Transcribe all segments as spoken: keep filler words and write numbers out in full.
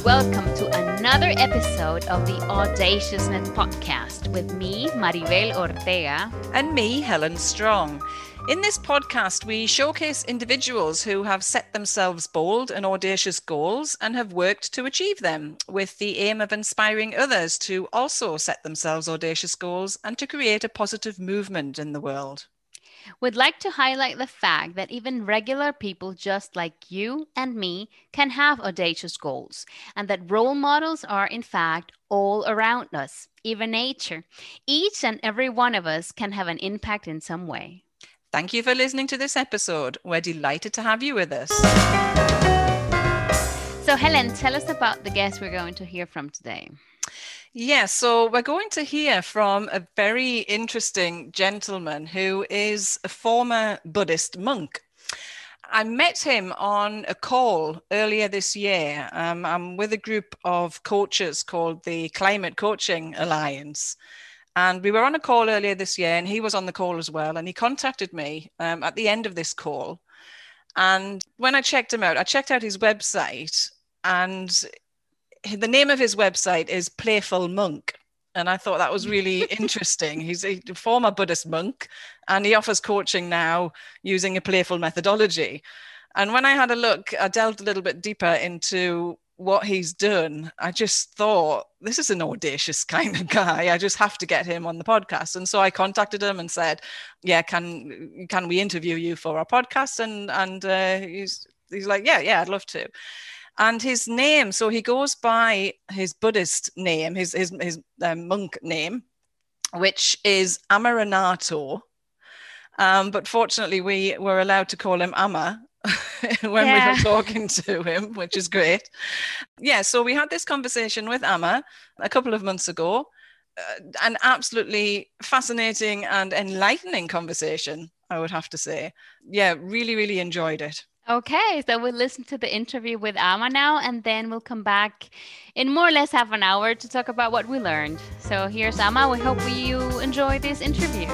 welcome to another episode of the Audaciousness Podcast with me, Maribel Ortega. And me, Helen Strong. In this podcast, we showcase individuals who have set themselves bold and audacious goals and have worked to achieve them, with the aim of inspiring others to also set themselves audacious goals and to create a positive movement in the world. We'd like to highlight the fact that even regular people just like you and me can have audacious goals, and that role models are in fact all around us, even nature. Each and every one of us can have an impact in some way. Thank you for listening to this episode. We're delighted to have you with us. So Helen, tell us about the guest we're going to hear from today. Yeah, so we're going to hear from a very interesting gentleman who is a former Buddhist monk. I met him on a call earlier this year. Um, I'm with a group of coaches called the Climate Coaching Alliance. And we were on a call earlier this year, and he was on the call as well. And he contacted me um, at the end of this call. And when I checked him out, I checked out his website, and the name of his website is Playful Monk. And I thought that was really interesting. He's a former Buddhist monk, and he offers coaching now using a playful methodology. And when I had a look, I delved a little bit deeper into what he's done. I just thought, this is an audacious kind of guy. I just have to get him on the podcast. And so I contacted him and said, yeah, can can we interview you for our podcast? And and uh, he's he's like, yeah, yeah, I'd love to. And his name, so he goes by his Buddhist name, his his his um, monk name, which is Amaranato. Um, but fortunately, we were allowed to call him Amma when yeah. we were talking to him, which is great. Yeah, so we had this conversation with Amma a couple of months ago. Uh, an absolutely fascinating and enlightening conversation, I would have to say. Yeah, really, really enjoyed it. Okay, so we'll listen to the interview with Amma now, and then we'll come back in more or less half an hour to talk about what we learned. So here's Amma. We hope you enjoy this interview.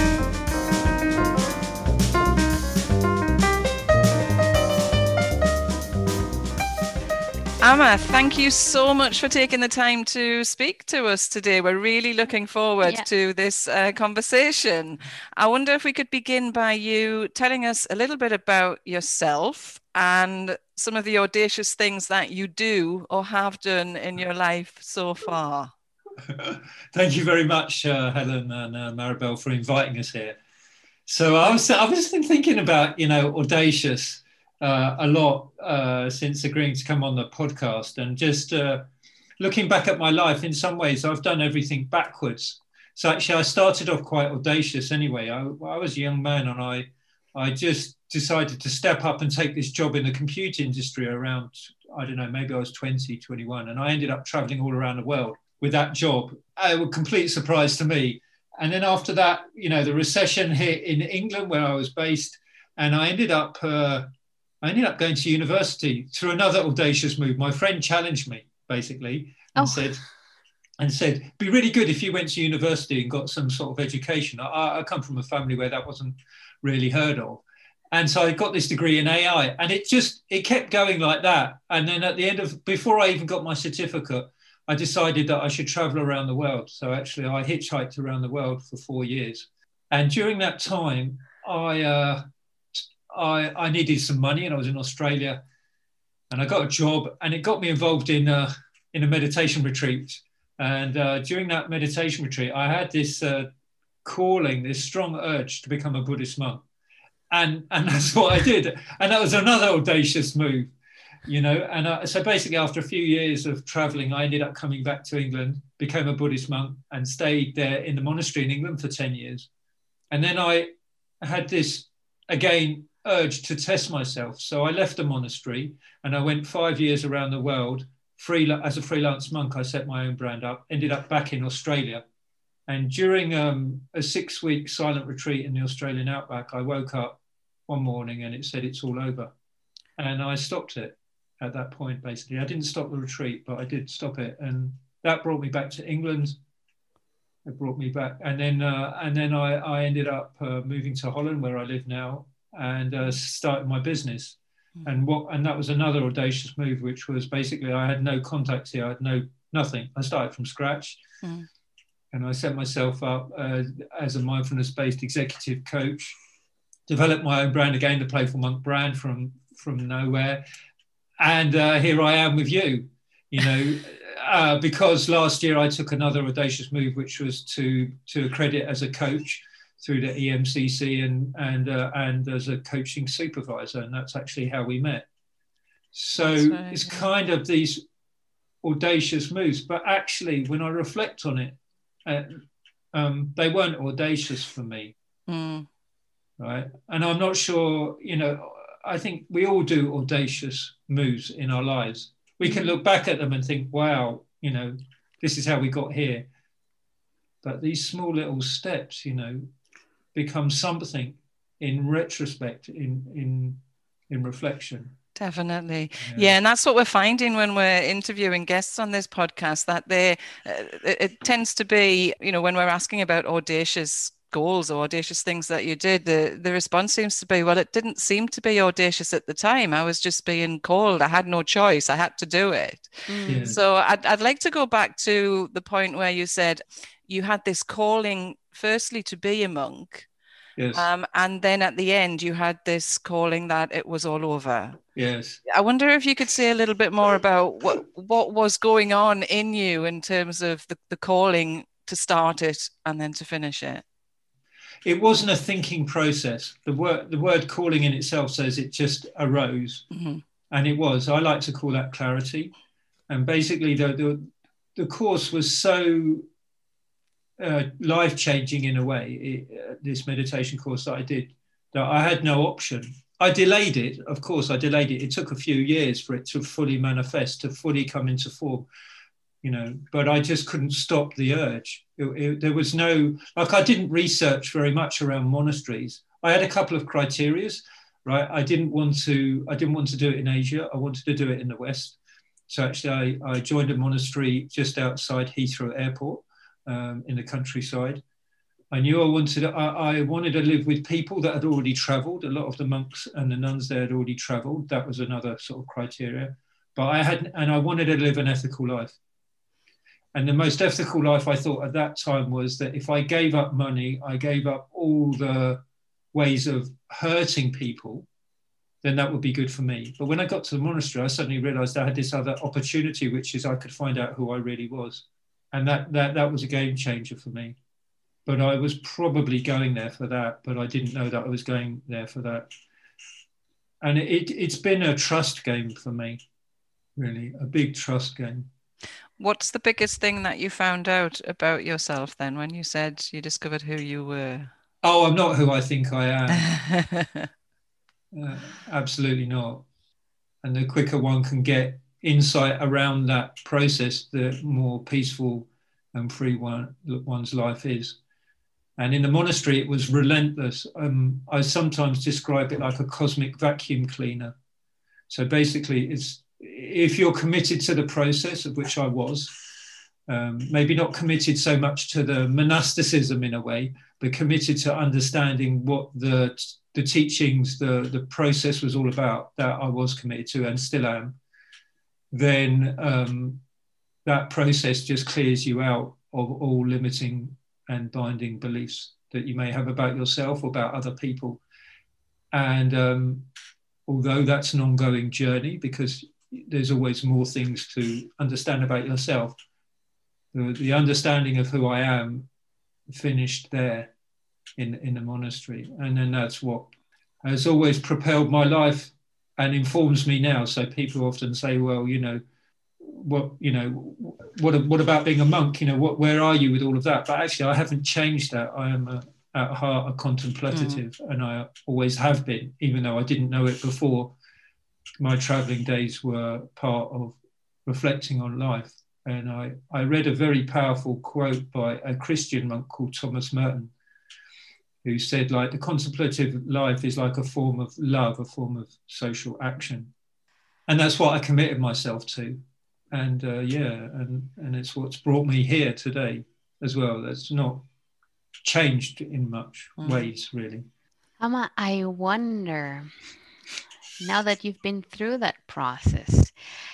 Amma, thank you so much for taking the time to speak to us today. We're really looking forward yeah. to this uh, conversation. I wonder if we could begin by you telling us a little bit about yourself and some of the audacious things that you do or have done in your life so far. Thank you very much, uh, Helen and uh, Maribel, for inviting us here. So I was, I was thinking about, you know, audacious Uh, a lot uh, since agreeing to come on the podcast, and just uh, looking back at my life, in some ways I've done everything backwards. So actually I started off quite audacious anyway. I, I was a young man, and I I just decided to step up and take this job in the computer industry around, I don't know, maybe I was twenty, twenty-one, and I ended up traveling all around the world with that job. A complete surprise to me. And then after that, you know, the recession hit in England where I was based, and I ended up uh, I ended up going to university through another audacious move. My friend challenged me, basically, and oh. said, and said, it'd be really good if you went to university and got some sort of education. I, I come from a family where that wasn't really heard of. And so I got this degree in A I, and it just, it kept going like that. And then at the end of, before I even got my certificate, I decided that I should travel around the world. So actually I hitchhiked around the world for four years. And during that time, I... Uh, I, I needed some money, and I was in Australia, and I got a job, and it got me involved in uh, in a meditation retreat. And uh, during that meditation retreat, I had this uh, calling, this strong urge to become a Buddhist monk, and and that's what I did. And that was another audacious move, you know. And uh, so basically, after a few years of traveling, I ended up coming back to England, became a Buddhist monk, and stayed there in the monastery in England for ten years. And then I had this again urge to test myself. So I left the monastery, and I went five years around the world. Free, as a freelance monk, I set my own brand up, ended up back in Australia. And during um, a six-week silent retreat in the Australian outback, I woke up one morning and it said, it's all over. And I stopped it at that point, basically. I didn't stop the retreat, but I did stop it. And that brought me back to England. It brought me back. And then, uh, and then I, I ended up uh, moving to Holland, where I live now, and uh, started my business. And what and that was another audacious move, which was basically I had no contacts here, I had no nothing. I started from scratch, mm. and I set myself up uh, as a mindfulness-based executive coach, developed my own brand again, the Playful Monk brand from from nowhere, and uh, here I am with you, you know, uh, because last year I took another audacious move, which was to to accredit as a coach through the E M C C and and uh, and as a coaching supervisor, and that's actually how we met. So right, it's yeah. kind of these audacious moves, but actually, when I reflect on it, uh, um, they weren't audacious for me, mm. right? And I'm not sure, you know. I think we all do audacious moves in our lives. We can look back at them and think, "Wow, you know, this is how we got here." But these small little steps, you know, become something in retrospect, in in in reflection. Definitely. Yeah. yeah, and that's what we're finding when we're interviewing guests on this podcast, that they uh, it, it tends to be, you know, when we're asking about audacious goals or audacious things that you did, the the response seems to be, well, it didn't seem to be audacious at the time. I was just being called. I had no choice. I had to do it. Mm. Yeah. So I'd, I'd like to go back to the point where you said you had this calling, firstly, to be a monk. Yes. Um, and then at the end, you had this calling that it was all over. Yes. I wonder if you could say a little bit more about what, what was going on in you in terms of the, the calling to start it and then to finish it. It wasn't a thinking process. The word, the word calling in itself says it just arose. Mm-hmm. And it was. I like to call that clarity. And basically, the, the, the course was so uh, life-changing in a way, it, uh, this meditation course that I did, that I had no option. I delayed it. Of course, I delayed it. It took a few years for it to fully manifest, to fully come into form. You know, but I just couldn't stop the urge. It, it, there was no, like I didn't research very much around monasteries. I had a couple of criterias, right? I didn't want to, I didn't want to do it in Asia. I wanted to do it in the West. So actually I, I joined a monastery just outside Heathrow Airport um, in the countryside. I knew I wanted, I, I wanted to live with people that had already traveled. A lot of the monks and the nuns there had already traveled. That was another sort of criteria. But I had, and I wanted to live an ethical life. And the most ethical life I thought at that time was that if I gave up money, I gave up all the ways of hurting people, then that would be good for me. But when I got to the monastery, I suddenly realized I had this other opportunity, which is I could find out who I really was. And that that that was a game changer for me. But I was probably going there for that, but I didn't know that I was going there for that. And it, it's been a trust game for me, really, a big trust game. What's the biggest thing that you found out about yourself then when you said you discovered who you were? Oh, I'm not who I think I am. uh, absolutely not. And the quicker one can get insight around that process, the more peaceful and free one, one's life is. And in the monastery, it was relentless. Um, I sometimes describe it like a cosmic vacuum cleaner. So basically, it's if you're committed to the process, of which I was, um, maybe not committed so much to the monasticism in a way, but committed to understanding what the the teachings, the, the process was all about, that I was committed to and still am, then um, that process just clears you out of all limiting and binding beliefs that you may have about yourself or about other people. And um, although that's an ongoing journey, because there's always more things to understand about yourself, the, the understanding of who I am finished there in, in the monastery. And then that's what has always propelled my life and informs me now. So people often say, well, you know, what, you know, what, what about being a monk? You know, what, where are you with all of that? But actually, I haven't changed that. I am a, at heart a contemplative, mm. and I always have been, even though I didn't know it before. My traveling days were part of reflecting on life. And I, I read a very powerful quote by a Christian monk called Thomas Merton, who said, like, the contemplative life is like a form of love, a form of social action. And that's what I committed myself to. And uh, yeah, and, and it's what's brought me here today as well. That's not changed in much mm. ways, really. Amma, I wonder, Now that you've been through that process,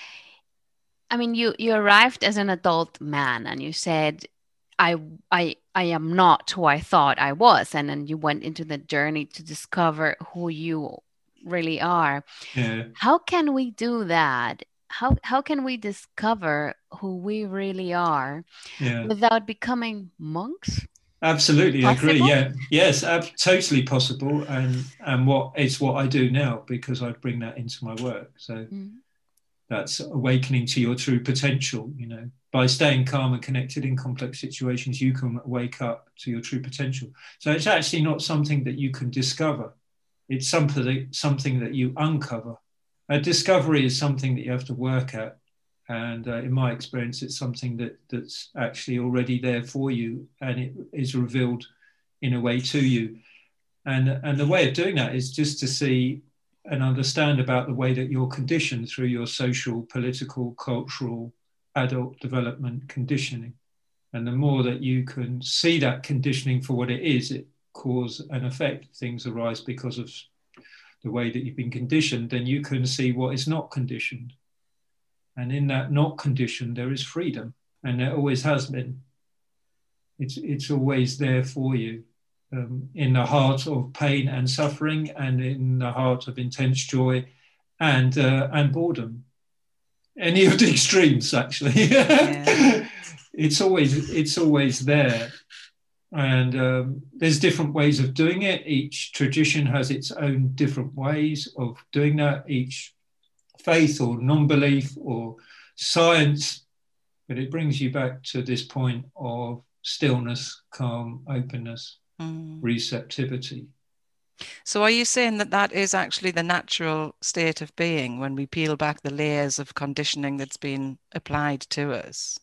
I mean, you you arrived as an adult man, and you said, "I I I am not who I thought I was," and then you went into the journey to discover who you really are. Yeah, How can we do that? How how can we discover who we really are yeah. without becoming monks? Absolutely agree. Possible? Yeah, yes, ab- totally possible, and and what it's what I do now because I bring that into my work. So Mm. that's awakening to your true potential. You know, by staying calm and connected in complex situations, you can wake up to your true potential. So it's actually not something that you can discover. It's something something that you uncover. A discovery is something that you have to work at. And uh, in my experience, it's something that that's actually already there for you, and it is revealed in a way to you. And and the way of doing that is just to see and understand about the way that you're conditioned through your social, political, cultural, adult development conditioning. And the more that you can see that conditioning for what it is, it cause and effect. Things arise because of the way that you've been conditioned. Then you can see what is not conditioned. And in that not conditioned, there is freedom, and there always has been. It's, it's always there for you, um, in the heart of pain and suffering, and in the heart of intense joy and, uh, and boredom. Any of the extremes, actually. Yeah. it's always it's always there. And um, there's different ways of doing it. Each tradition has its own different ways of doing that. Each faith or non-belief or science, but it brings you back to this point of stillness, calm, openness, Mm. receptivity. So are you saying that that is actually the natural state of being when we peel back the layers of conditioning that's been applied to us?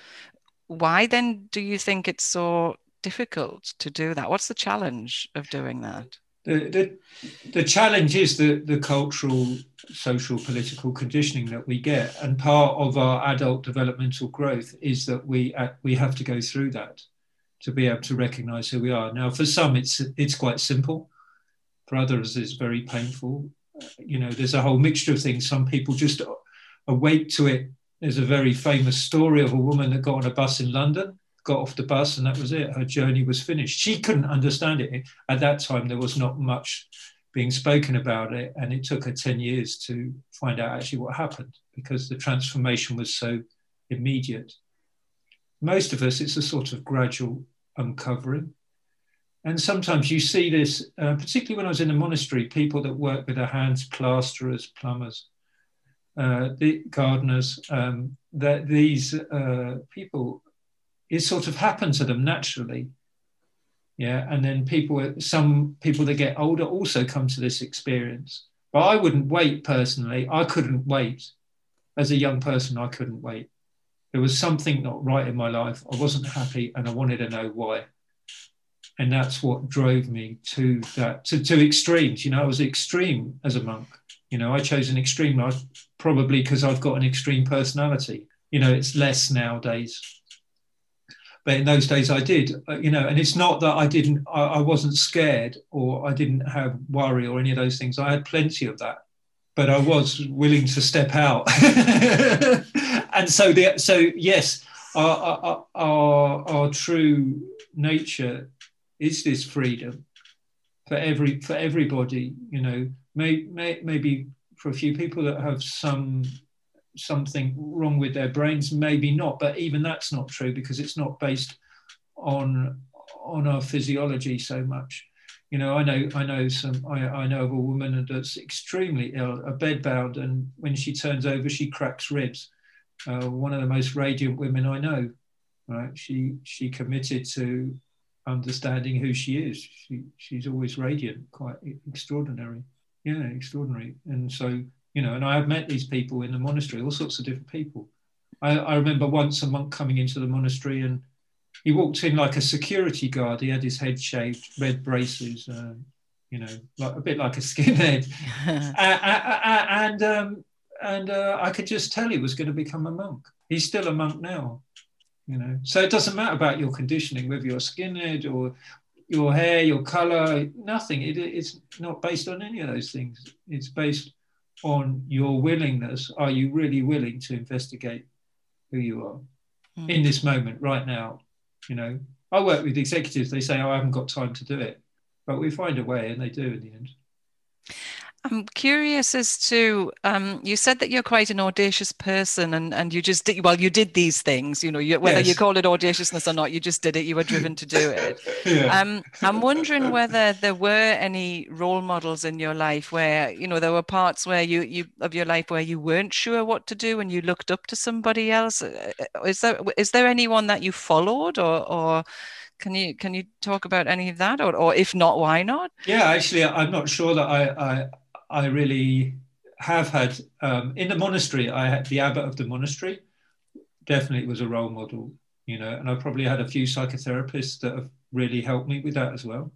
Why then do you think it's so difficult to do that? What's the challenge of doing that? The, the, the challenge is the, the cultural, social, political conditioning that we get. And part of our adult developmental growth is that we, uh, we have to go through that to be able to recognize who we are. Now, for some, it's, it's quite simple. For others, it's very painful. You know, there's a whole mixture of things. Some people just awake to it. There's a very famous story of a woman that got on a bus in London, got off the bus, and that was it. Her journey was finished. She couldn't understand it. At that time, there was not much being spoken about it, and it took her ten years to find out actually what happened, because the transformation was so immediate. Most of us, it's a sort of gradual uncovering. And sometimes you see this, uh, particularly when I was in a monastery, people that work with their hands, plasterers, plumbers, uh, the gardeners, um, that these uh, people, it sort of happened to them naturally. Yeah, and then people, some people that get older also come to this experience. But I wouldn't wait personally. I couldn't wait. As a young person, I couldn't wait. There was something not right in my life. I wasn't happy, and I wanted to know why. And that's what drove me to that, to, to extremes. You know, I was extreme as a monk. You know, I chose an extreme life probably because I've got an extreme personality. You know, it's less nowadays. But in those days I did, you know, and it's not that I didn't, I, I wasn't scared or I didn't have worry or any of those things. I had plenty of that, but I was willing to step out. And so, the, so yes, our, our, our, our true nature is this freedom for every for everybody. You know, may, may, maybe for a few people that have some something wrong with their brains, maybe not, but even that's not true because it's not based on on our physiology so much. You know, I know I know some I, I know of a woman that's extremely ill, a bedbound, and when she turns over, she cracks ribs. Uh, one of the most radiant women I know. Right, she she committed to understanding who she is. She she's always radiant, quite extraordinary. Yeah, extraordinary. And so, you know, and I have met these people in the monastery, all sorts of different people. I, I remember once a monk coming into the monastery and he walked in like a security guard. He had his head shaved, red braces, uh, you know, like a bit like a skinhead. uh, and um, and uh, I could just tell he was going to become a monk. He's still a monk now. You know, so it doesn't matter about your conditioning, whether you're skinhead or your hair, your color, nothing. It, it's not based on any of those things. It's based on your willingness. Are you really willing to investigate who you are mm. in this moment right now? You know, I work with executives. They say, oh, I haven't got time to do it. But we find a way, and they do in the end. I'm curious as to, um, you said that you're quite an audacious person, and, and you just did, well, you did these things, you know, you, whether yes. you call it audaciousness or not, you just did it, you were driven to do it. yeah. um, I'm wondering whether there were any role models in your life where, you know, there were parts where you, you of your life where you weren't sure what to do and you looked up to somebody else. Is there, is there anyone that you followed, or, or Can you can you talk about any of that, or, or if not, why not? Yeah, actually, I'm not sure that I I, I really have had. Um, in the monastery, I had the abbot of the monastery. Definitely was a role model, you know, and I probably had a few psychotherapists that have really helped me with that as well,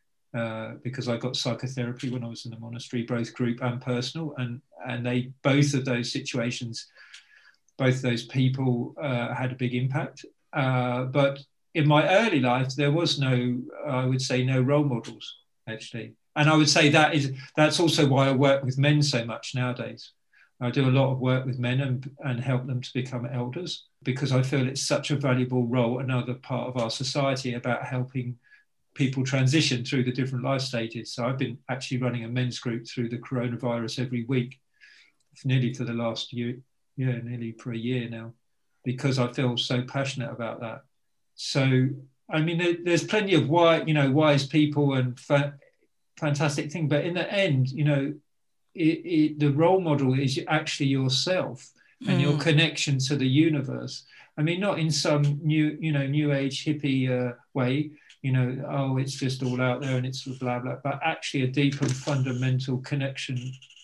uh, because I got psychotherapy when I was in the monastery, both group and personal, and and they both of those situations, both those people uh, had a big impact, uh, but. In my early life, there was no, I would say, no role models, actually. And I would say that is that's also why I work with men so much nowadays. I do a lot of work with men and, and help them to become elders, because I feel it's such a valuable role, another part of our society, about helping people transition through the different life stages. So I've been actually running a men's group through the coronavirus every week, nearly for the last year, yeah, nearly for a year now, because I feel so passionate about that. So, I mean, there's plenty of wise, you know, wise people and fa- fantastic thing, but in the end, you know, it, it, the role model is actually yourself and mm. your connection to the universe. I mean, not in some new, you know, new age hippie uh, way, you know, oh, it's just all out there and it's blah, blah, but actually a deep and fundamental connection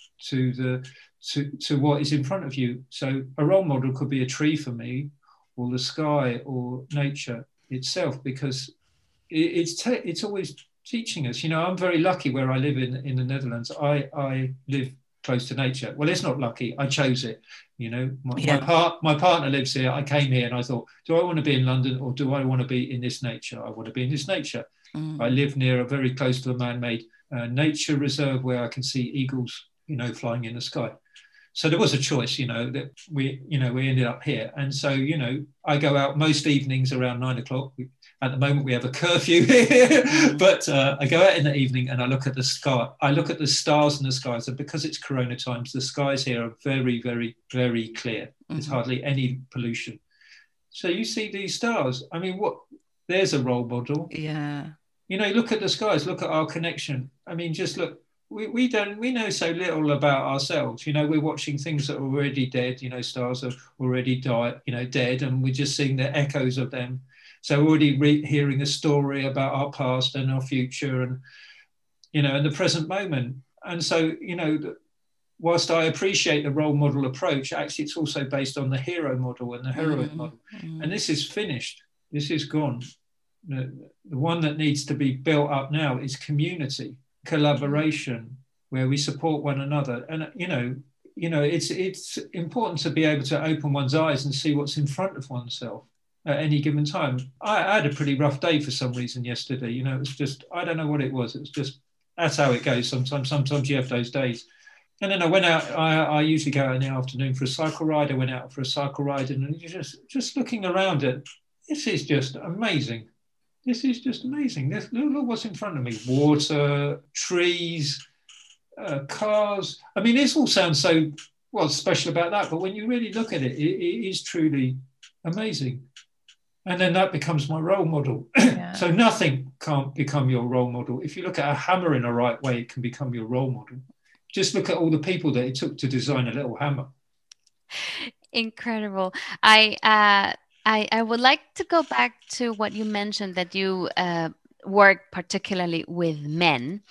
to the, to, to what is in front of you. So a role model could be a tree for me, or the sky, or nature itself, because it's te- it's always teaching us. You know, I'm very lucky where I live in, in the Netherlands. I, I live close to nature. Well, it's not lucky. I chose it. You know, my, yeah. my, part, my partner lives here. I came here and I thought, do I want to be in London, or do I want to be in this nature? I want to be in this nature. Mm. I live near a very close to a man-made uh, nature reserve where I can see eagles, you know, flying in the sky. So there was a choice, you know, that we, you know, we ended up here. And so, you know, I go out most evenings around nine o'clock. We, at the moment, we have a curfew here, but uh, I go out in the evening and I look at the sky. I look at the stars in the skies. And because it's Corona times, the skies here are very, very, very clear. Mm-hmm. There's hardly any pollution. So you see these stars. I mean, what? There's a role model. Yeah. You know, look at the skies. Look at our connection. I mean, just look. We, we don't we know so little about ourselves. You know, we're watching things that are already dead. You know, stars are already died, you know, dead, and we're just seeing the echoes of them. So already re- hearing a story about our past and our future, and you know, and the present moment. And so, you know, whilst I appreciate the role model approach, actually it's also based on the hero model and the heroine mm-hmm. model. And this is finished. This is gone. The, the one that needs to be built up now is community. Collaboration, where we support one another. And you know you know it's it's important to be able to open one's eyes and see what's in front of oneself at any given time. I, I had a pretty rough day for some reason yesterday. You know, it was just, I don't know what it was. It was just, that's how it goes sometimes. Sometimes you have those days. And then I went out, I, I usually go out in the afternoon for a cycle ride. I went out for a cycle ride, and just just looking around it, this is just amazing. This is just amazing. This, look what's in front of me. Water, trees, uh, cars. I mean, this all sounds so, well, special about that, but when you really look at it, it, it is truly amazing. And then that becomes my role model. Yeah. So nothing can't become your role model. If you look at a hammer in a right way, it can become your role model. Just look at all the people that it took to design a little hammer. Incredible. I uh, I, I would like to go back to what you mentioned, that you uh, work particularly with men,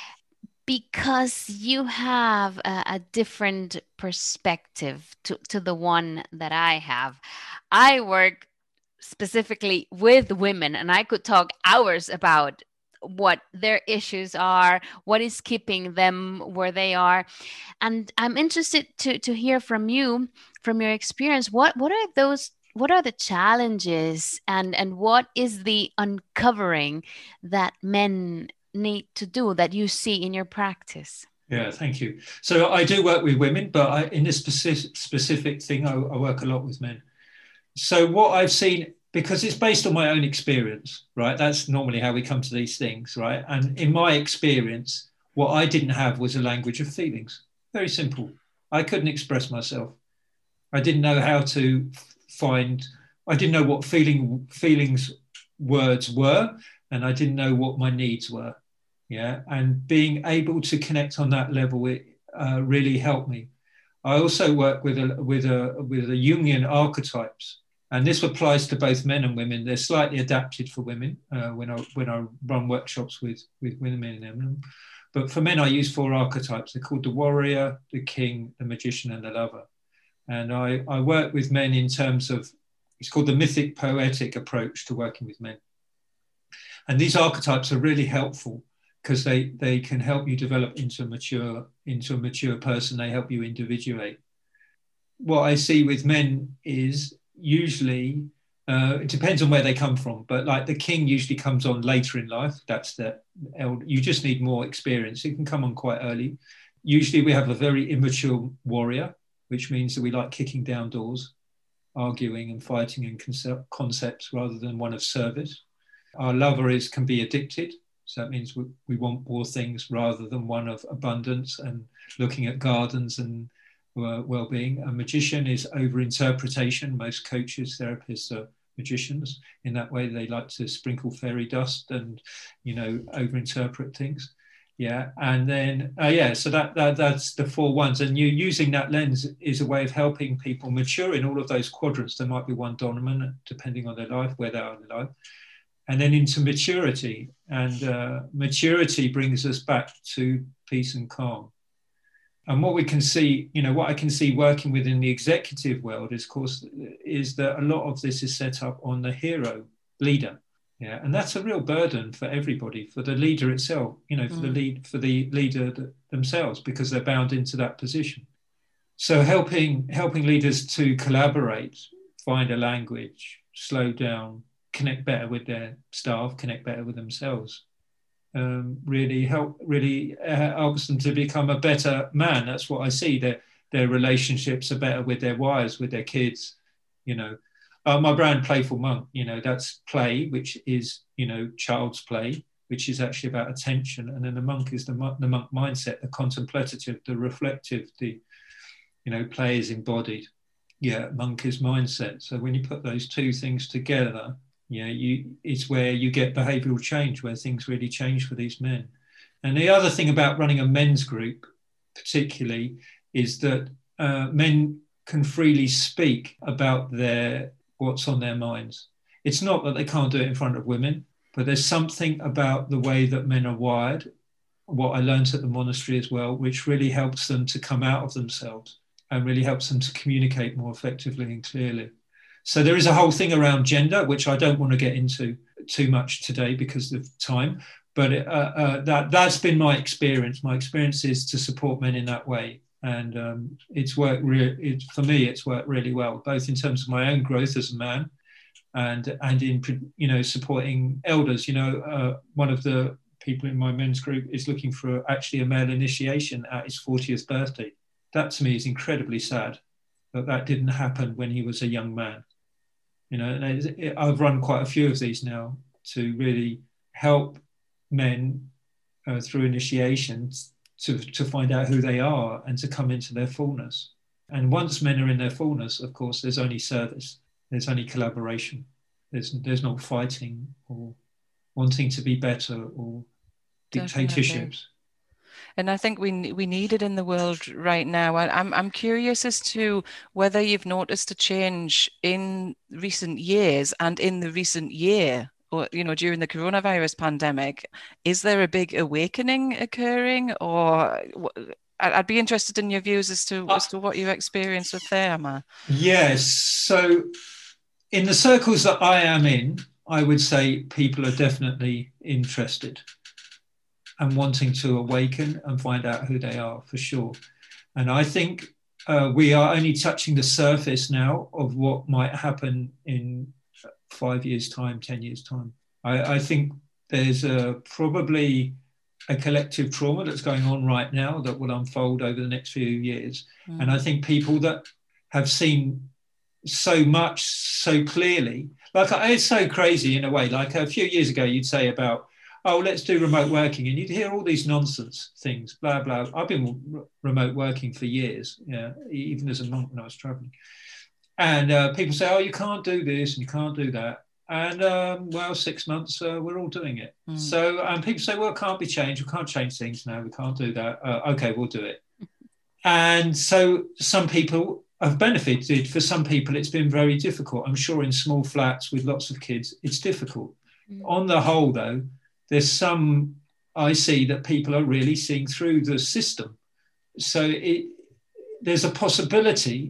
because you have a, a different perspective to, to the one that I have. I work specifically with women, and I could talk hours about what their issues are, what is keeping them where they are. And I'm interested to, to hear from you, from your experience, what, what are those What are the challenges, and, and what is the uncovering that men need to do that you see in your practice? Yeah, thank you. So I do work with women, but I, in this specific, specific thing, I, I work a lot with men. So what I've seen, because it's based on my own experience, right? That's normally how we come to these things, right? And in my experience, what I didn't have was a language of feelings. Very simple. I couldn't express myself. I didn't know how to find, I didn't know what feeling feelings words were, and I didn't know what my needs were. Yeah. And being able to connect on that level, it uh, really helped me. I also work with a, with a, with a Jungian archetypes. And this applies to both men and women. They're slightly adapted for women uh, when I when I run workshops with, with women in them. But for men, I use four archetypes. They're called the warrior, the king, the magician, and the lover. And I, I work with men in terms of, it's called the mythic poetic approach to working with men. And these archetypes are really helpful because they, they can help you develop into a mature, into a mature person. They help you individuate. What I see with men is usually, uh, it depends on where they come from, but like the king usually comes on later in life. That's the elder. You just need more experience. It can come on quite early. Usually we have a very immature warrior, which means that we like kicking down doors, arguing and fighting in concept, concepts rather than one of service. Our lover is can be addicted. So that means we, we want more things rather than one of abundance and looking at gardens and uh, well-being. A magician is over-interpretation. Most coaches, therapists are magicians. In that way, they like to sprinkle fairy dust and, you know, over-interpret things. Yeah, and then, uh, yeah, so that, that that's the four ones. And you using that lens is a way of helping people mature in all of those quadrants. There might be one dominant, depending on their life, where they are in their life. And then into maturity. And uh, maturity brings us back to peace and calm. And what we can see, you know, what I can see working within the executive world is, of course, is that a lot of this is set up on the hero leader. Yeah, and that's a real burden for everybody, for the leader itself, you know, for mm. the lead, for the leader themselves, because they're bound into that position. So helping helping leaders to collaborate, find a language, slow down, connect better with their staff, connect better with themselves, um, really help really uh, helps them to become a better man. That's what I see. Their their relationships are better with their wives, with their kids, you know. Uh, my brand, Playful Monk, you know, that's play, which is, you know, child's play, which is actually about attention. And then the monk is the, the monk mindset, the contemplative, the reflective, the, you know, play is embodied. Yeah, monk is mindset. So when you put those two things together, yeah, you it's where you get behavioural change, where things really change for these men. And the other thing about running a men's group, particularly, is that uh, men can freely speak about their what's on their minds. It's not that they can't do it in front of women, but there's something about the way that men are wired, what I learned at the monastery as well, which really helps them to come out of themselves and really helps them to communicate more effectively and clearly. So there is a whole thing around gender, which I don't want to get into too much today because of time, but it, uh, uh, that, that's been my experience. My experience is to support men in that way. And um, it's worked re- it, for me, it's worked really well, both in terms of my own growth as a man and, and in, you know, supporting elders. You know, uh, one of the people in my men's group is looking for actually a male initiation at his fortieth birthday. That to me is incredibly sad that that didn't happen when he was a young man. You know, and it, I've run quite a few of these now to really help men uh, through initiations To, to find out who they are and to come into their fullness. And once men are in their fullness, of course, there's only service, there's only collaboration, there's there's not fighting or wanting to be better or dictatorships. Definitely. And I think we we need it in the world right now. I'm I'm curious as to whether you've noticed a change in recent years and in the recent year, or, you know, during the coronavirus pandemic. Is there a big awakening occurring? Or I'd be interested in your views as to, as to what you experienced with there, Emma. Yes. So in the circles that I am in, I would say people are definitely interested and wanting to awaken and find out who they are, for sure. And I think uh, we are only touching the surface now of what might happen in five years' time, ten years' time. I, I think there's a, probably a collective trauma that's going on right now that will unfold over the next few years. Mm. And I think people that have seen so much so clearly, like it's so crazy in a way, like a few years ago you'd say about, oh, let's do remote working, and you'd hear all these nonsense things, blah blah. I've been re- remote working for years, yeah, even as a monk when I was traveling, and uh, people say, oh, you can't do this and you can't do that, and um, well, six months uh, we're all doing it. Mm. So and um, people say, well, it can't be changed, we can't change things now, we can't do that. Uh, okay, we'll do it. And so some people have benefited. For some people, it's been very difficult. I'm sure in small flats with lots of kids, it's difficult. Mm. On the whole, though, there's some, I see that people are really seeing through the system. So it, there's a possibility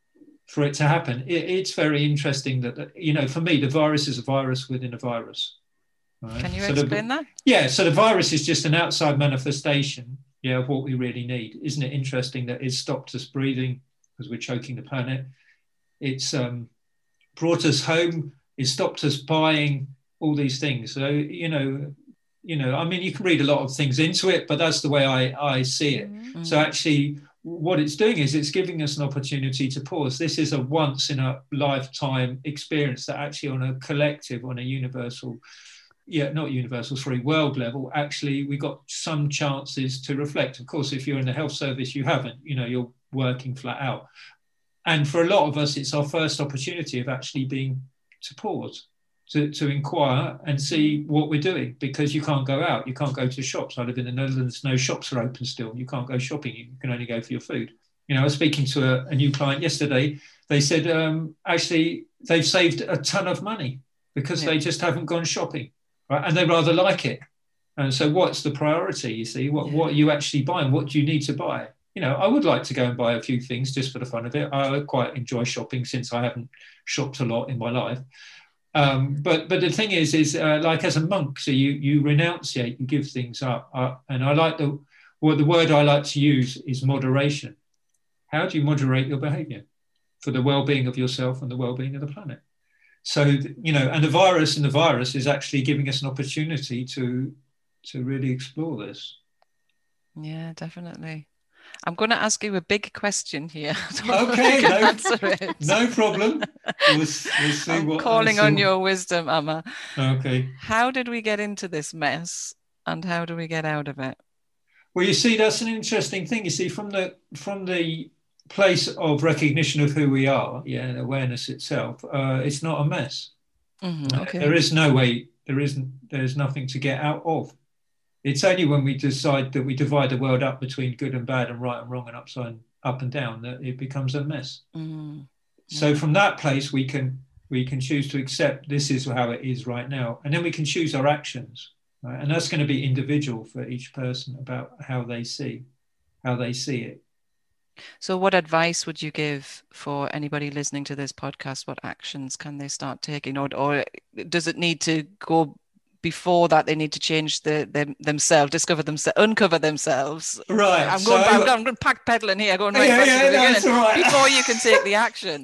for it to happen. It, it's very interesting that, you know, for me, the virus is a virus within a virus. Right? Can you so explain the, that? Yeah, so the virus is just an outside manifestation, yeah, of what we really need. Isn't it interesting that it's stopped us breathing because we're choking the planet? It's um, brought us home. It's stopped us buying all these things. So, you know, you know, I mean, you can read a lot of things into it, but that's the way I, I see it. Mm-hmm. So actually what it's doing is it's giving us an opportunity to pause. This is a once in a lifetime experience that actually on a collective, on a universal, yeah, not universal, sorry, world level, actually we got some chances to reflect. Of course, if you're in the health service, you haven't, you know, you're working flat out. And for a lot of us, it's our first opportunity of actually being to pause, to, to inquire and see what we're doing, because you can't go out, you can't go to shops. I live in the Netherlands, no shops are open still. You can't go shopping, you can only go for your food. You know, I was speaking to a, a new client yesterday. They said, um, actually, they've saved a ton of money because yeah. they just haven't gone shopping, right? And they rather like it. And so what's the priority, you see? What, yeah. what are you actually buying? What do you need to buy? You know, I would like to go and buy a few things just for the fun of it. I quite enjoy shopping since I haven't shopped a lot in my life. Um, but but the thing is, is uh, like as a monk, so you you renunciate, you give things up. Uh, and I like the, well, the word I like to use is moderation. How do you moderate your behavior for the well-being of yourself and the well-being of the planet? So, you know, and the virus and the virus is actually giving us an opportunity to to really explore this. Yeah, definitely. I'm going to ask you a big question here. Okay, no, answer it. No problem. We'll, we'll see I'm what calling on your wisdom, Amma. Okay. How did we get into this mess, and how do we get out of it? Well, you see, that's an interesting thing. You see, from the from the place of recognition of who we are, yeah, and awareness itself, uh, it's not a mess. Mm-hmm, okay. There is no way. There isn't. There's nothing to get out of. It's only when we decide that we divide the world up between good and bad and right and wrong and upside up and down that it becomes a mess. Mm. So from that place, we can we can choose to accept this is how it is right now, and then we can choose our actions, right? And that's going to be individual for each person about how they see how they see it. So what advice would you give for anybody listening to this podcast? What actions can they start taking, or or does it need to go before that? They need to change the, the themselves, discover themselves, uncover themselves. Right. I'm going. So, back, I'm going back pedaling here. Going right yeah, back yeah, to the beginning no, right. before you can take the action.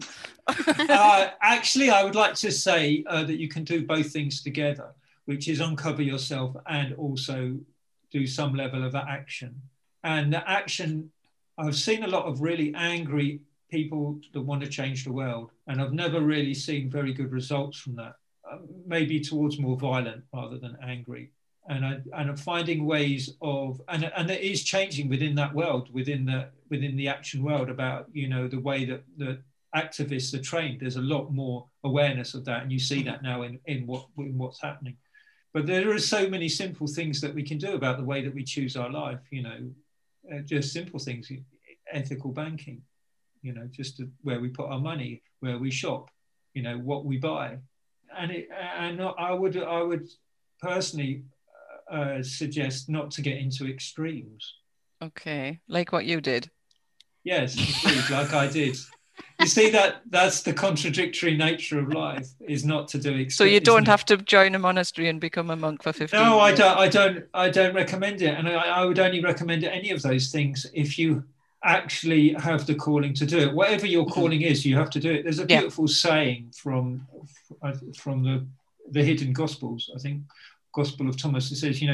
uh, actually, I would like to say uh, that you can do both things together, which is uncover yourself and also do some level of action. And the action, I've seen a lot of really angry people that want to change the world, and I've never really seen very good results from that. Maybe towards more violent rather than angry, and I and I'm finding ways of and and it is changing within that world, within the within the action world, about, you know, the way that the activists are trained. There's a lot more awareness of that, and you see that now in in what in what's happening. But there are so many simple things that we can do about the way that we choose our life. You know, uh, just simple things, ethical banking. You know, just to, where we put our money, where we shop. You know, what we buy. And it, and I would I would personally uh, suggest not to get into extremes. Okay, like what you did. Yes, indeed, like I did. You see, that that's the contradictory nature of life, is not to do extremes. So you don't have to join a monastery and become a monk for fifteen No, I years. don't. I don't. I don't recommend it, and I, I would only recommend any of those things if you actually have the calling to do it. Whatever your calling is, you have to do it. There's a beautiful yeah. saying from from the the hidden Gospels, I think, Gospel of Thomas. It says, you know, you have to,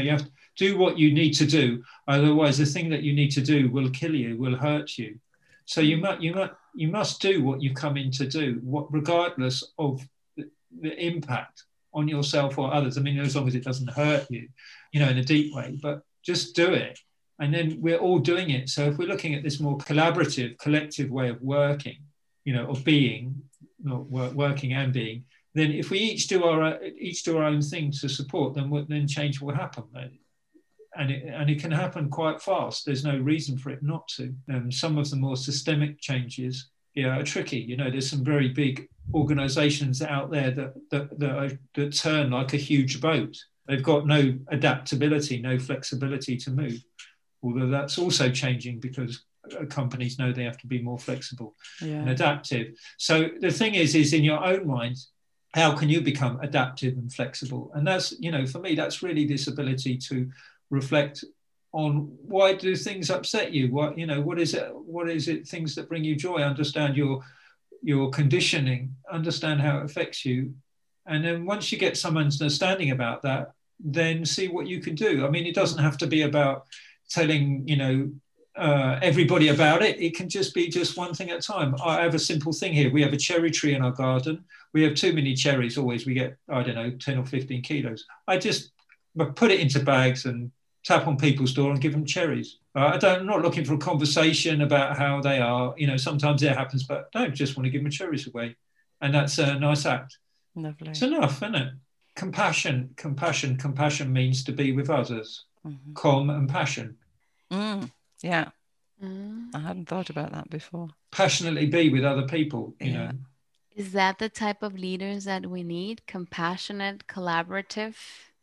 do what you need to do. Otherwise, the thing that you need to do will kill you, will hurt you. So you must, you must, you must do what you come in to do, what, regardless of the, the impact on yourself or others. I mean, as long as it doesn't hurt you, you know, in a deep way, but just do it. And then we're all doing it. So if we're looking at this more collaborative, collective way of working, you know, of being, not work, working and being, then if we each do our each do our own thing to support, then then change will happen. And it, and it can happen quite fast. There's no reason for it not to. Um, some of the more systemic changes, yeah, are tricky. You know, there's some very big organisations out there that that that, are, that turn like a huge boat. They've got no adaptability, no flexibility to move. Although that's also changing because companies know they have to be more flexible yeah. and adaptive. So the thing is, is in your own mind, how can you become adaptive and flexible? And that's, you know, for me, that's really this ability to reflect on why do things upset you? What, you know, what is it? What is it? Things that bring you joy. Understand your your conditioning. Understand how it affects you, and then once you get some understanding about that, then see what you can do. I mean, it doesn't have to be about telling, you know, uh, everybody about it. It can just be just one thing at a time. I have a simple thing here. We have a cherry tree in our garden. We have too many cherries. Always, we get, I don't know, ten or fifteen kilos. I just put it into bags and tap on people's door and give them cherries. Uh, I don't, I'm not looking for a conversation about how they are. You know, sometimes it happens, but I don't just want to give them cherries away. And that's a nice act. Lovely. It's enough, isn't it? Compassion, compassion, compassion means to be with others. Mm-hmm. Calm and passion. Mm, yeah. Mm. I hadn't thought about that before. Passionately be with other people, you yeah. know. Is that the type of leaders that we need? Compassionate, collaborative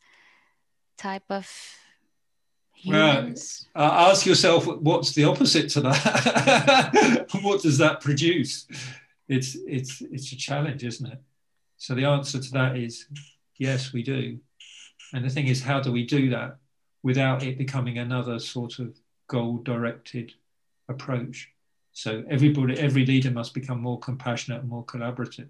type of humans? Well, uh, ask yourself what's the opposite to that? What does that produce? It's it's it's a challenge, isn't it? So the answer to that is yes, we do. And the thing is, how do we do that without it becoming another sort of goal-directed approach? So everybody, every leader must become more compassionate and more collaborative.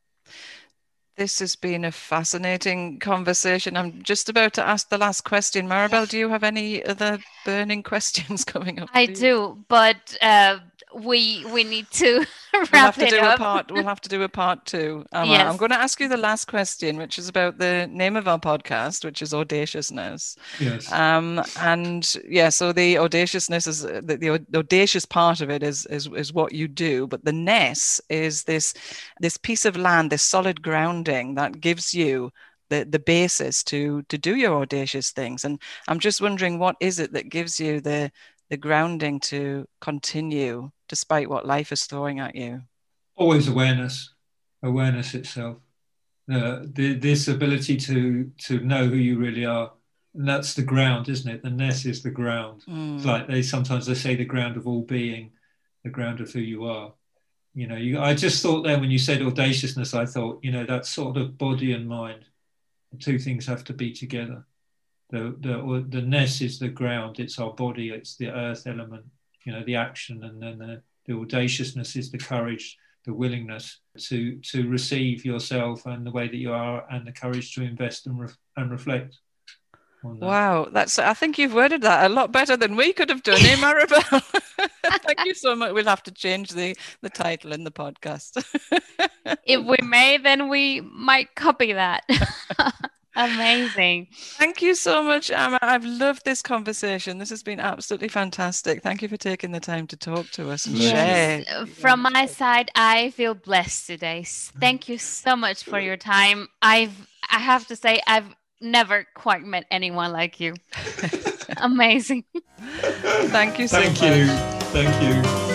This has been a fascinating conversation. I'm just about to ask the last question. Maribel, do you have any other burning questions coming up? I do, but uh, we we need to wrap we'll have to it do up. A part, we'll have to do a part two. Um, yes. I'm going to ask you the last question, which is about the name of our podcast, which is Audaciousness. Yes. Um, and yeah, so the audaciousness is the, the audacious part of it is, is is what you do, but the ness is this this piece of land, this solid grounding that gives you the the basis to to do your audacious things. And I'm just wondering, what is it that gives you the the grounding to continue despite what life is throwing at you? Always awareness, awareness itself. Uh, the, this ability to to know who you really are, and that's the ground, isn't it? The ness is the ground. Mm. It's like they sometimes they say the ground of all being, the ground of who you are. You know, you, I just thought then when you said audaciousness, I thought, you know, that sort of body and mind. The two things have to be together. The the the ness is the ground. It's our body. It's the earth element. You know, the action, and then the, the audaciousness is the courage, the willingness to to receive yourself and the way that you are, and the courage to invest and re- and reflect. On that. Wow, that's. I think you've worded that a lot better than we could have done, eh, Maribel? Thank you so much. We'll have to change the the title in the podcast. If we may, then we might copy that. Amazing. Thank you so much, Amma. I've loved this conversation. This has been absolutely fantastic. Thank you for taking the time to talk to us and yes. share. From my side, I feel blessed today. Thank you so much for your time. I've, I have to say, I've never quite met anyone like you. Amazing. Thank you so Thank much. Thank you. Thank you.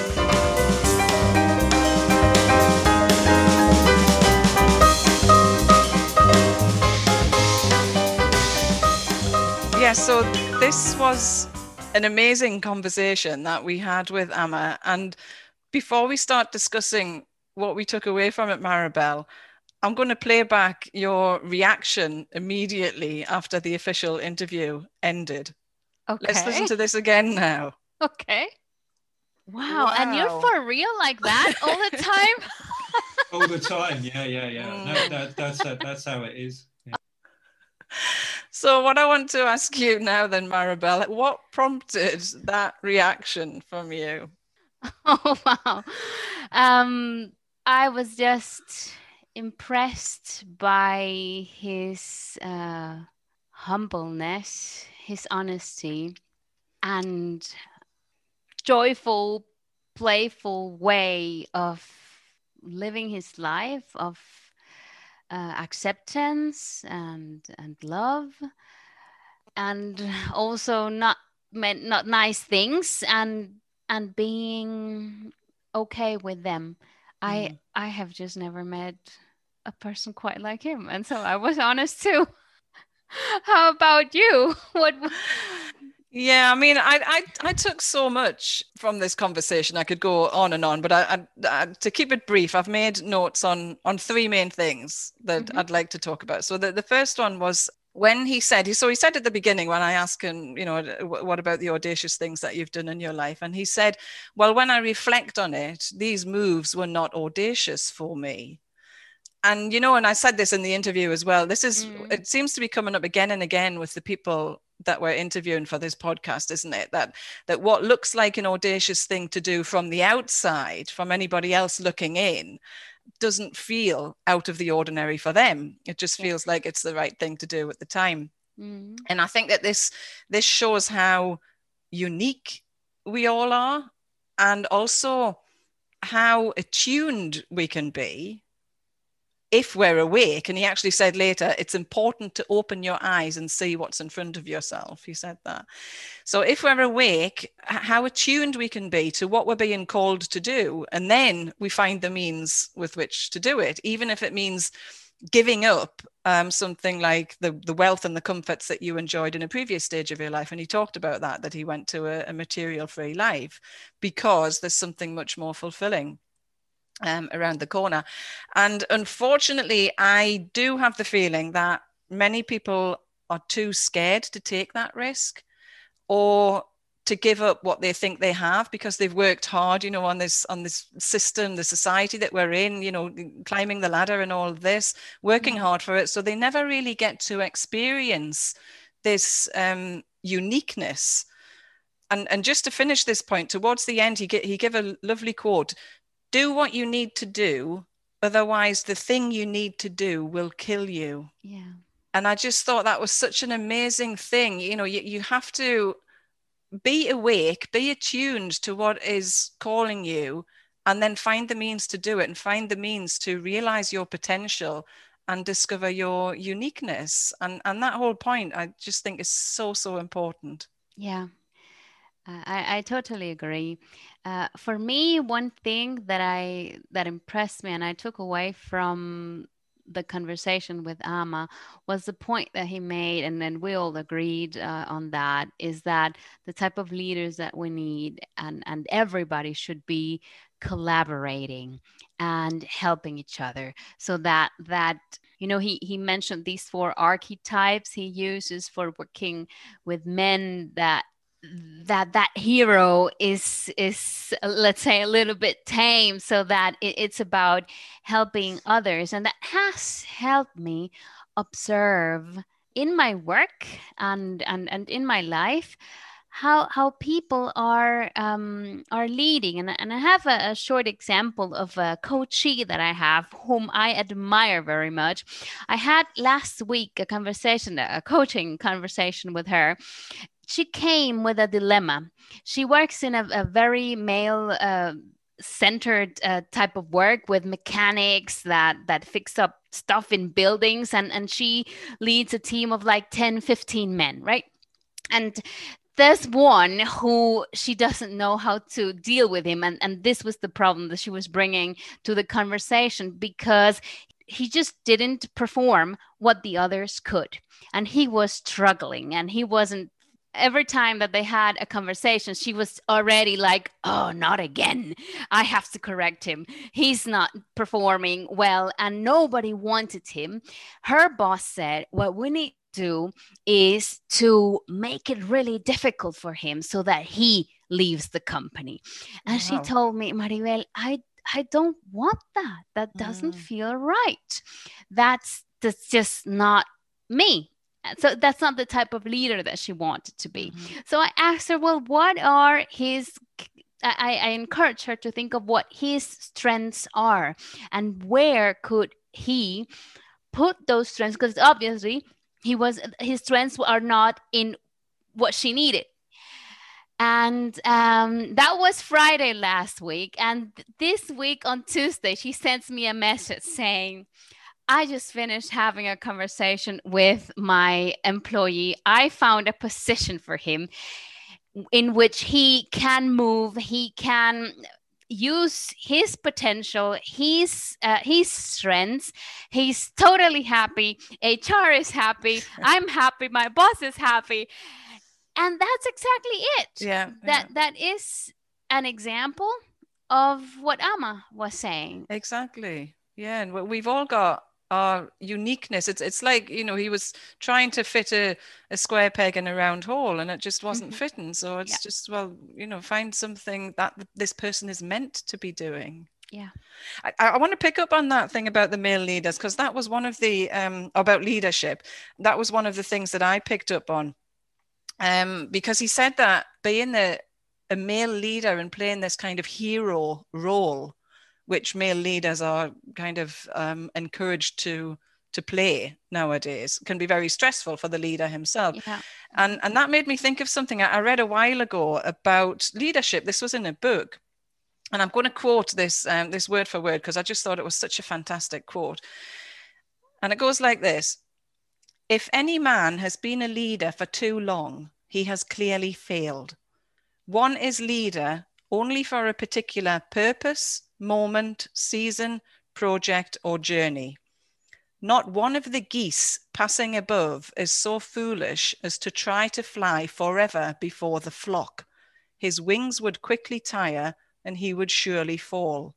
Yeah, so this was an amazing conversation that we had with Amma. And before we start discussing what we took away from it, Maribel, I'm going to play back your reaction immediately after the official interview ended. Okay. Let's listen to this again now. Okay. Wow. wow. And you're for real like that all the time? All the time. Yeah, yeah, yeah. No, that, that's, that, that's how it is. Yeah. So what I want to ask you now then, Maribel, what prompted that reaction from you? Oh, wow. Um, I was just impressed by his uh, humbleness, his honesty, and joyful, playful way of living his life, of uh, acceptance and and love, and also not meant not nice things, and and being okay with them. I Mm. I have just never met a person quite like him, and so I was honest too. How about you? What? Yeah, I mean, I, I I took so much from this conversation. I could go on and on, but I, I, I to keep it brief, I've made notes on on three main things that Mhm. I'd like to talk about. So the, the first one was when he said, he so he said at the beginning when I asked him, you know, what about the audacious things that you've done in your life? And he said, well, when I reflect on it, these moves were not audacious for me. And you know, and I said this in the interview as well, this is, Mm. it seems to be coming up again and again with the people that we're interviewing for this podcast, isn't it? That that what looks like an audacious thing to do from the outside, from anybody else looking in, doesn't feel out of the ordinary for them. It just Yes. feels like it's the right thing to do at the time. Mm. And I think that this this shows how unique we all are, and also how attuned we can be if we're awake. And he actually said later, it's important to open your eyes and see what's in front of yourself. He said that. So if we're awake, how attuned we can be to what we're being called to do. And then we find the means with which to do it, even if it means giving up um, something like the, the wealth and the comforts that you enjoyed in a previous stage of your life. And he talked about that, that he went to a, a material-free life because there's something much more fulfilling Um, around the corner. And unfortunately, I do have the feeling that many people are too scared to take that risk or to give up what they think they have because they've worked hard, you know, on this on this system, the society that we're in, you know, climbing the ladder and all of this, working Mm. hard for it. So they never really get to experience this um, uniqueness. And, and just to finish this point, towards the end, he, he gave a lovely quote: do what you need to do, otherwise the thing you need to do will kill you. Yeah. And I just thought that was such an amazing thing. You know, you, you have to be awake, be attuned to what is calling you, and then find the means to do it and find the means to realize your potential and discover your uniqueness. And, and that whole point, I just think is so, so important. Yeah. Uh, I, I totally agree. Uh, for me, one thing that I that impressed me and I took away from the conversation with Ama was the point that he made, and then we all agreed uh, on that, is that the type of leaders that we need and and everybody should be collaborating and helping each other, so that that you know he he mentioned these four archetypes he uses for working with men, that that that hero is is let's say a little bit tame, so that it, it's about helping others, and that has helped me observe in my work and and, and in my life how how people are um, are leading. And, and I have a, a short example of a coachee that I have whom I admire very much. I had last week a conversation, a coaching conversation with her. She came with a dilemma. She works in a, a very male uh, centered uh, type of work with mechanics that that fix up stuff in buildings, and and she leads a team of like ten fifteen men, right? And there's one who she doesn't know how to deal with him, and and this was the problem that she was bringing to the conversation, because he just didn't perform what the others could, and he was struggling, and he wasn't. Every time that they had a conversation, she was already like, oh, not again. I have to correct him. He's not performing well, and nobody wanted him. Her boss said, what we need to do is to make it really difficult for him so that he leaves the company. And she Wow. told me, Maribel, I I don't want that. That doesn't Mm. feel right. That's that's just not me. So that's not the type of leader that she wanted to be. Mm-hmm. So I asked her, well, what are his I, I encourage her to think of what his strengths are and where could he put those strengths, because obviously he was his strengths are not in what she needed. And um, that was Friday last week. And this week on Tuesday, she sends me a message saying, I just finished having a conversation with my employee. I found a position for him in which he can move, he can use his potential, his uh, his strengths. He's totally happy. H R is happy. I'm happy. My boss is happy, and that's exactly it. Yeah, that yeah. that is an example of what Amma was saying. Exactly. Yeah, and we- we've all got our uniqueness. It's it's like, you know, he was trying to fit a, a square peg in a round hole and it just wasn't Mhm. fitting. So Yeah. it's just, well, you know, find something that th- this person is meant to be doing. Yeah. I, I want to pick up on that thing about the male leaders, because that was one of the um about leadership. That was one of the things that I picked up on. Um, because he said that being a, a male leader and playing this kind of hero role, which male leaders are kind of um, encouraged to to play nowadays, can be very stressful for the leader himself. Yeah. And and that made me think of something I read a while ago about leadership. This was in a book, and I'm going to quote this um, this word for word because I just thought it was such a fantastic quote. And it goes like this: if any man has been a leader for too long, he has clearly failed. One is leader only for a particular purpose, moment, season, project, or journey. Not one of the geese passing above is so foolish as to try to fly forever before the flock. His wings would quickly tire and he would surely fall.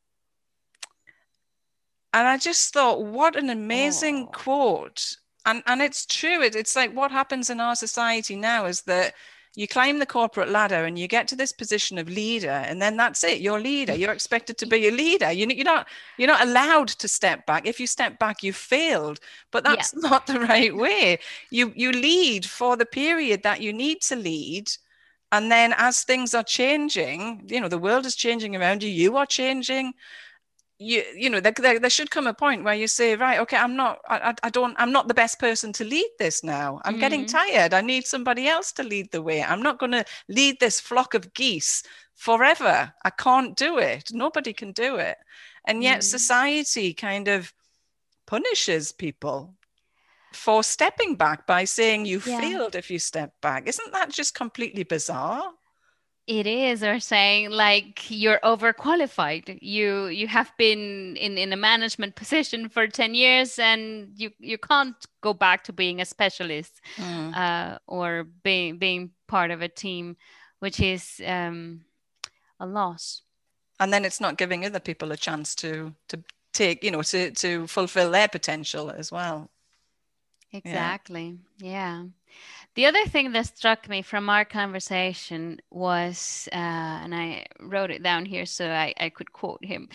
And I just thought, what an amazing Oh. quote. And and it's true. It, it's like what happens in our society now is that you climb the corporate ladder and you get to this position of leader, and then that's it. You're leader. You're expected to be a leader. You, you're not you're not allowed to step back. If you step back, you failed. But Yeah. that's not the right way. You you lead for the period that you need to lead. And then as things are changing, you know, the world is changing around you, you are changing. You you know there, there, there should come a point where you say, right, okay, I'm not I, I don't I'm not the best person to lead this now. I'm getting Mhm. tired. I need somebody else to lead the way. I'm not going to lead this flock of geese forever. I can't do it. Nobody can do it. And yet Mhm. society kind of punishes people for stepping back by saying you Yeah. failed if you step back. Isn't that just completely bizarre? It is, or saying like you're overqualified. You you have been in, in a management position for ten years and you, you can't go back to being a specialist Mm. uh, or being being part of a team, which is um, a loss. And then it's not giving other people a chance to to take, you know, to to fulfill their potential as well. Yeah. Exactly. Yeah. The other thing that struck me from our conversation was, uh, and I wrote it down here so I, I could quote him,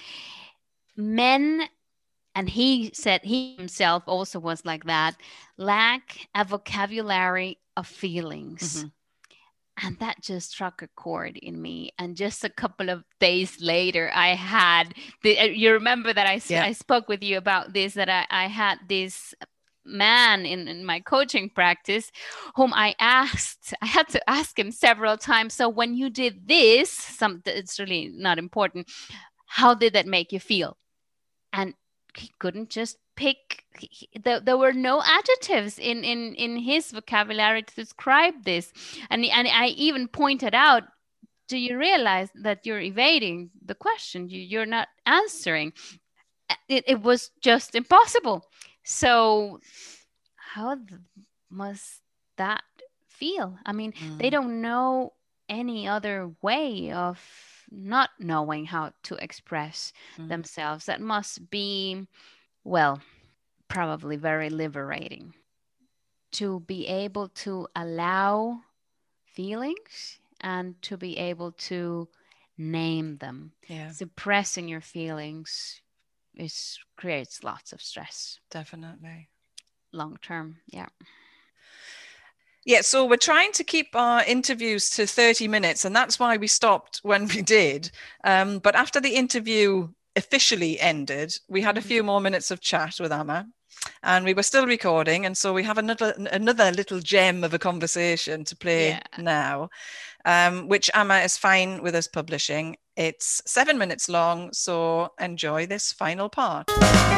men, and he said he himself also was like that, lack a vocabulary of feelings. Mm-hmm. And that just struck a chord in me. And just a couple of days later, I had, the, uh, you remember that I, Yeah. I spoke with you about this, that I, I had this man in, in my coaching practice whom I asked, I had to ask him several times. So when you did this, some, it's really not important. How did that make you feel? And he couldn't just pick. He, there, there were no adjectives in, in, in his vocabulary to describe this. And, and I even pointed out, do you realize that you're evading the question? You, you're not answering. It, it was just impossible. So how th- must that feel? I mean, they Mm. don't know any other way of not knowing how to express Mm. themselves. That must be, well, probably very liberating to be able to allow feelings and to be able to name them. Yeah, Suppressing your feelings is creates lots of stress definitely. long term. Yeah. Yeah, so we're trying to keep our interviews to thirty minutes, and that's why we stopped when we did. Um, but after the interview officially ended, we had a few more minutes of chat with Amma, and we were still recording. And so we have another another little gem of a conversation to play yeah. now, um, which Amma is fine with us publishing. It's seven minutes long, so enjoy this final part.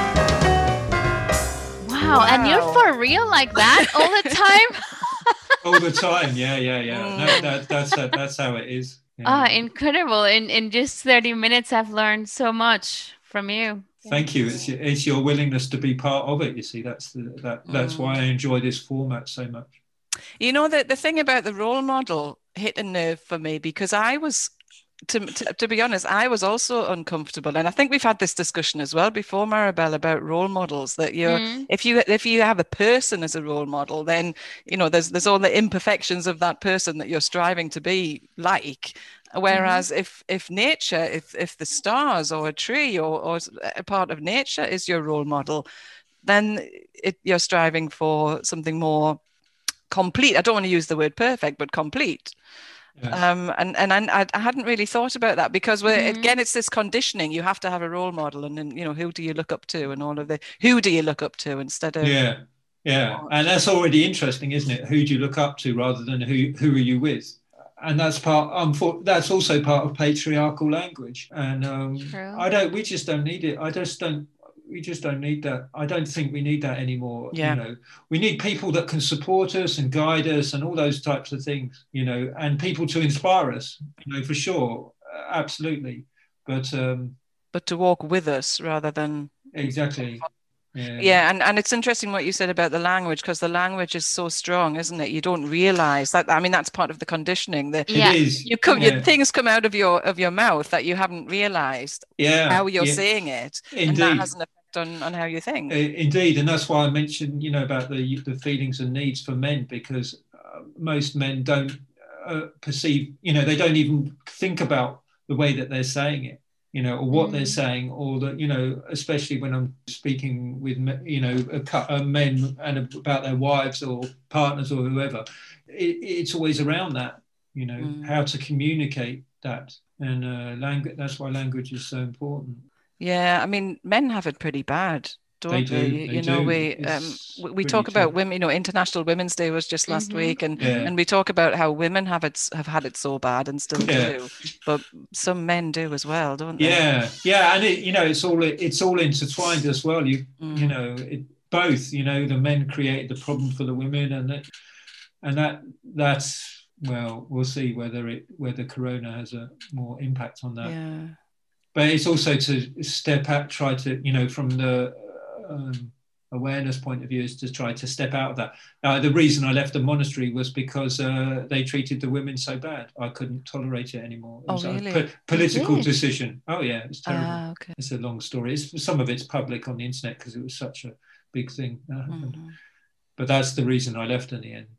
Wow, wow. And you're for real like that all the time? All the time, yeah, yeah, yeah. No, that, that's uh, that's how it is. Yeah. Ah, incredible! In in just thirty minutes, I've learned so much from you. Thank you. It's it's your willingness to be part of it. You see, that's the that that's mm. why I enjoy this format so much. You know, the the thing about the role model hit a nerve for me, because I was. To, to, to be honest, I was also uncomfortable, and I think we've had this discussion as well before, Maribel, about role models. That you're, mm. if you if you have a person as a role model, then you know there's there's all the imperfections of that person that you're striving to be like. Whereas mm-hmm. if if nature, if if the stars or a tree or or a part of nature is your role model, then it, you're striving for something more complete. I don't want to use the word perfect, but complete. Yes. Um, and and I, I hadn't really thought about that, because we're, mm-hmm. again, it's this conditioning. You have to have a role model, and then, you know, who do you look up to, and all of the who do you look up to instead of yeah, yeah, and that's already interesting, isn't it? Who do you look up to rather than who who are you with? And that's part. Um, for, that's also part of patriarchal language, and um, I don't. We just don't need it. I just don't. We just don't need that. I don't think we need that anymore. Yeah. You know, we need people that can support us and guide us and all those types of things, you know, and people to inspire us, you know, for sure. Uh, absolutely. But, um, but to walk with us rather than. Exactly. Yeah. Yeah. And, and it's interesting what you said about the language, because the language is so strong, isn't it? You don't realize that. I mean, that's part of the conditioning. The, yeah. It is. You come, yeah. your, things come out of your, of your mouth that you haven't realized yeah. how you're yeah. saying it. Indeed. And that has an effect on, on how you think. Indeed. And that's why I mentioned, you know, about the the feelings and needs for men, because uh, most men don't uh, perceive, you know, they don't even think about the way that they're saying it, you know, or what mm. they're saying, or that, you know, especially when I'm speaking with, you know, a, a men and about their wives or partners or whoever, it, it's always around that, you know, mm. how to communicate that. And uh, language, that's why language is so important. Yeah, I mean, men have it pretty bad, don't they? Do, they? You, they you know, do. we um, we, we talk about tough. women. You know, International Women's Day was just last mm-hmm. week, and yeah. and we talk about how women have it have had it so bad and still yeah. do, but some men do as well, don't they? Yeah, yeah, and it, you know, it's all it's all intertwined as well. You mm. you know, it, both. You know, the men created the problem for the women, and that and that that's well, we'll see whether it whether Corona has a more impact on that. Yeah. But it's also to step out, try to, you know, from the um, awareness point of view, is to try to step out of that. Uh, the reason I left the monastery was because uh, they treated the women so bad. I couldn't tolerate it anymore. It was oh, really? a po- political really? decision. Oh, yeah, it was terrible. Ah, okay. It's a long story. It's, some of it's public on the internet because it was such a big thing that happened. Mm-hmm. But that's the reason I left in the end.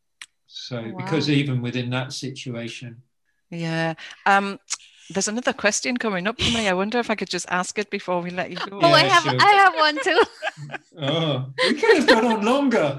So, wow. because even within that situation. Yeah. Um, There's another question coming up for me. I wonder if I could just ask it before we let you go. Oh, yeah, I have sure. I have one too. Oh, we could have gone on longer.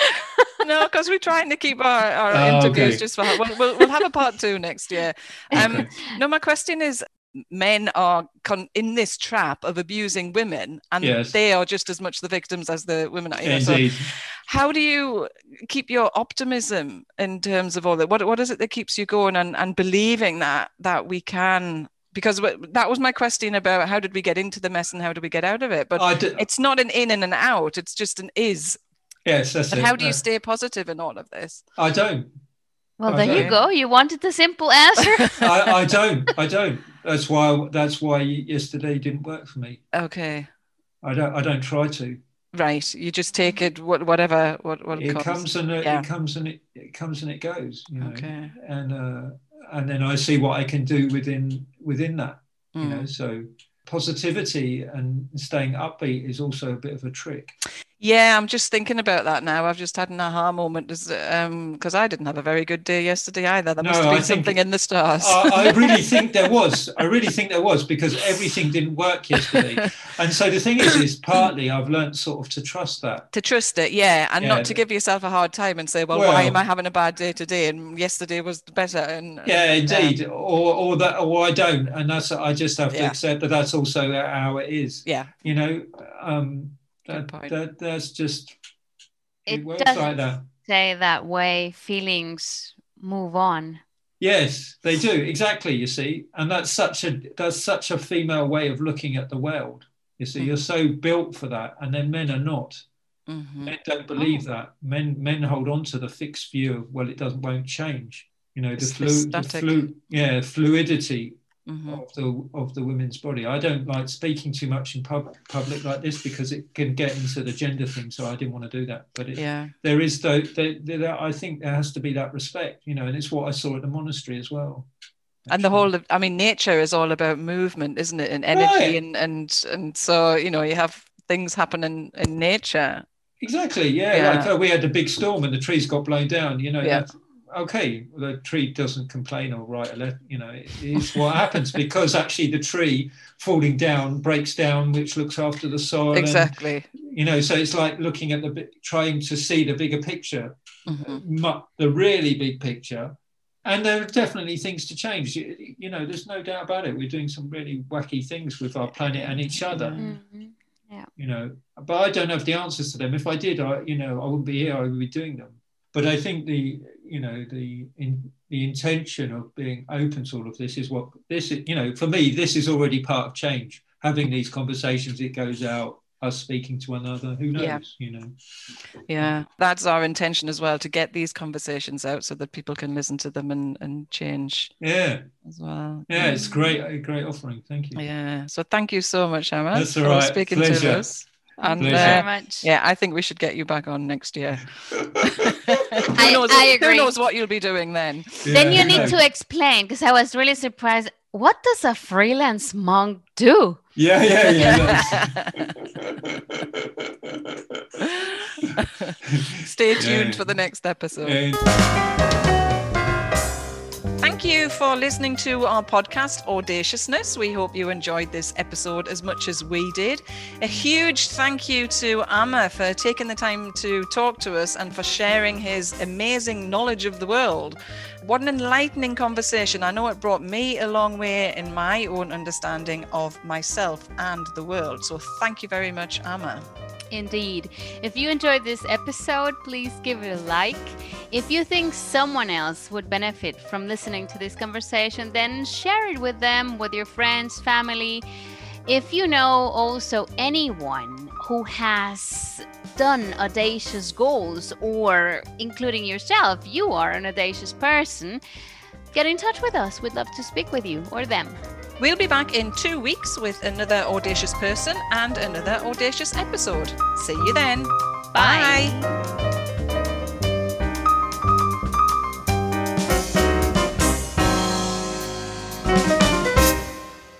No, because we're trying to keep our, our oh, interviews okay. just for we'll, we'll we'll have a part two next year. Um, okay. No, my question is, men are con- in this trap of abusing women, and yes. they are just as much the victims as the women are. You know, Indeed. So how do you keep your optimism in terms of all that? What what is it that keeps you going and, and believing that that we can? Because that was my question about how did we get into the mess and how do we get out of it? But d- it's not an in and an out. It's just an is. Yes, that's and it. How do you uh, stay positive in all of this? I don't. Well, I there don't. you go. You wanted the simple answer. I, I don't. I don't. That's why. That's why yesterday didn't work for me. Okay. I don't. I don't try to. Right. You just take it. Whatever. What. What it comes, comes and it, yeah. it comes and it, it comes and it goes. You know? Okay. And uh, and then I see what I can do within within that. Mm. You know. So positivity and staying upbeat is also a bit of a trick. Yeah, I'm just thinking about that now. I've just had an aha moment because um, I didn't have a very good day yesterday either. There No, must have been I think something in the stars. I, I really think there was. I really think there was because everything didn't work yesterday. And so the thing is, is partly I've learned sort of to trust that. To trust it, yeah, and Yeah. not to give yourself a hard time and say, well, Well- why am I having a bad day today? And yesterday was better. And Yeah, indeed. Or or that or I don't. And that's I just have to Yeah. accept that that's also how it is. Yeah, You know, um, Good that, point. that that's just it, It works doesn't like that. say that way feelings move on. Yes, they do exactly. You see, and that's such a that's such a female way of looking at the world. You see, Mm. you're so built for that, and then men are not. Mhm. Men don't believe that. Men men hold on to the fixed view of well, it doesn't won't change. You know, the It's the flu, the static. flu, yeah, fluidity Mhm. of the of the women's body. I don't like speaking too much in pub, public like this because it can get into the gender thing. So I didn't want to do that. But it, Yeah, there is though, there, there, I think there has to be that respect. You know, and it's what I saw at the monastery as well. and the actually. whole of, I mean, nature is all about movement, isn't it? And energy, Right. and and and so you know, you have things happening in nature. Exactly. Yeah. Yeah. Like oh, we had a big storm and the trees got blown down. You know. Yeah. that's- Okay, the tree doesn't complain or write a letter. You know, it is what happens because actually the tree falling down breaks down, which looks after the soil. and, Exactly. you know, so it's like looking at the bi- trying to see the bigger picture, Mhm. mu- the really big picture. And there are definitely things to change. You, you know, there's no doubt about it. We're doing some really wacky things with our planet and each other. Mhm. You know, but I don't have the answers to them. If I did, I, you know, I wouldn't be here. I would be doing them. But I think the, you know, the in, the intention of being open to all of this is what this is. You know, for me, this is already part of change. Having these conversations, it goes out. Us speaking to one another. Who knows? Yeah. You know. Yeah, that's our intention as well, to get these conversations out so that people can listen to them and, and change Yeah. as well. Yeah. It's great. A great offering. Thank you. Yeah. So thank you so much, Emma, That's all for right. speaking Pleasure. to us. And Thank you Pleasure. very uh, much. yeah, I think we should get you back on next year. who, I- knows, I who agree. knows what you'll be doing then? Then Yeah. you need to explain because I was really surprised. What does a freelance monk do? Yeah. Yeah. Yeah. Stay tuned Yeah. for the next episode. Yeah. Thank you for listening to our podcast, Audaciousness. We hope you enjoyed this episode as much as we did. A huge thank you to Amma for taking the time to talk to us and for sharing his amazing knowledge of the world. What an enlightening conversation. I know it brought me a long way in my own understanding of myself and the world. So thank you very much, Amma. Indeed. If you enjoyed this episode, please give it a like. If you think someone else would benefit from listening to this conversation, then share it with them, with your friends, family. If you know also anyone who has done audacious goals, or including yourself, you are an audacious person, get in touch with us. We'd love to speak with you or them. We'll be back in two weeks with another audacious person and another audacious episode. See you then. Bye. Bye.